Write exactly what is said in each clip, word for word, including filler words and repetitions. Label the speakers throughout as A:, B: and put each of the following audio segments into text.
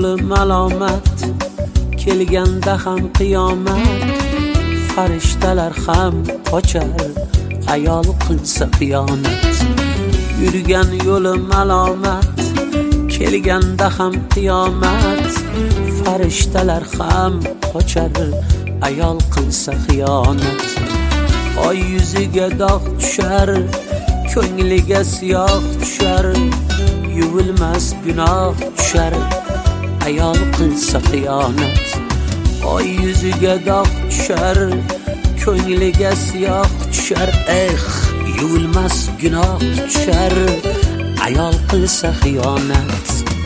A: yo'li malomat, kelganda ham qiyomat. Farishtalar ham qochar ayol qilsa xiyonat. Yurgan yo'li malomat, kelganda ham qiyomat. Farishtalar ham qochar ayol qilsa xiyonat. Oy yuziga dog' tushar, ko'ngliga siyoh tushar. Yuvilmas gunoh tushar ayol qilsa xiyonat. Oy yuziga dog' tushar, ko'ngliga siyoh tushar. Eh, yuvilmas gunoh tushar ayol qilsa xiyonat.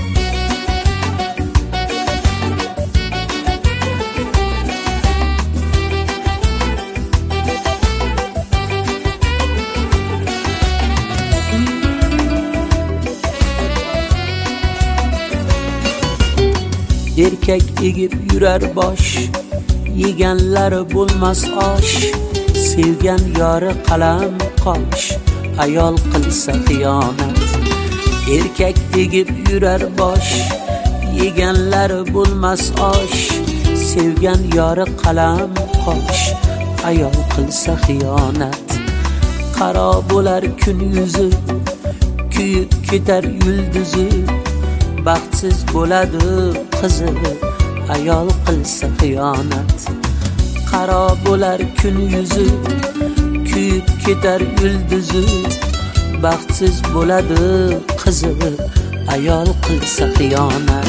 A: Erkak egib yurar bosh, yeganlari bo'lmas osh. Sevgan yori qalam qosh, ayol qilsa xiyonat. Erkak egib yurar bosh, yeganlari bo'lmas osh. Sevgan yori qalam qosh, ayol qilsa xiyonat. Qaro bo'lar kun yuzi, kuyib ketar yulduzi. Baxtsiz bo'ladi qizi, ayol qilsa xiyonat. Qaro bo'lar kun yuzi, kuyib ketar yulduzi. Baxtsiz bo'ladi qizi, ayol qilsa xiyonat.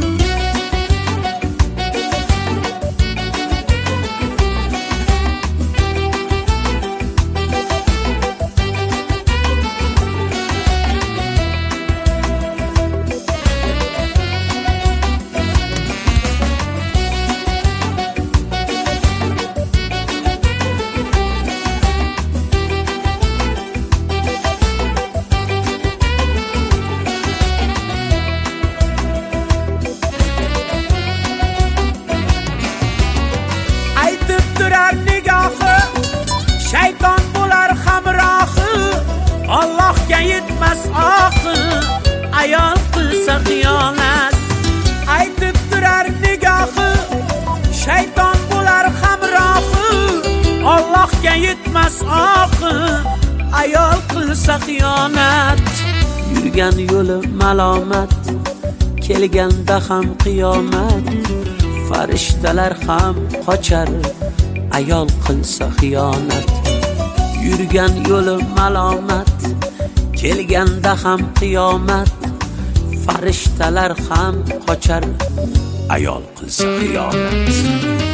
B: Shayton bo'lar hamrohi, Allohga yetmas oqi, ayol qilsa xiyonat. Aytib turar nigohi, shayton bo'lar hamrohi, Allohga yetmas oqi, ayol qilsa xiyonat.
A: Yurgan yo'li malomat, kelganda ham qiyomat. Farishtalar ham qochar ayol qilsa xiyonat. Yurgan yo'li malomat, kelganda ham qiyomat. Farishtalar ham qochar ayol qilsa xiyonat.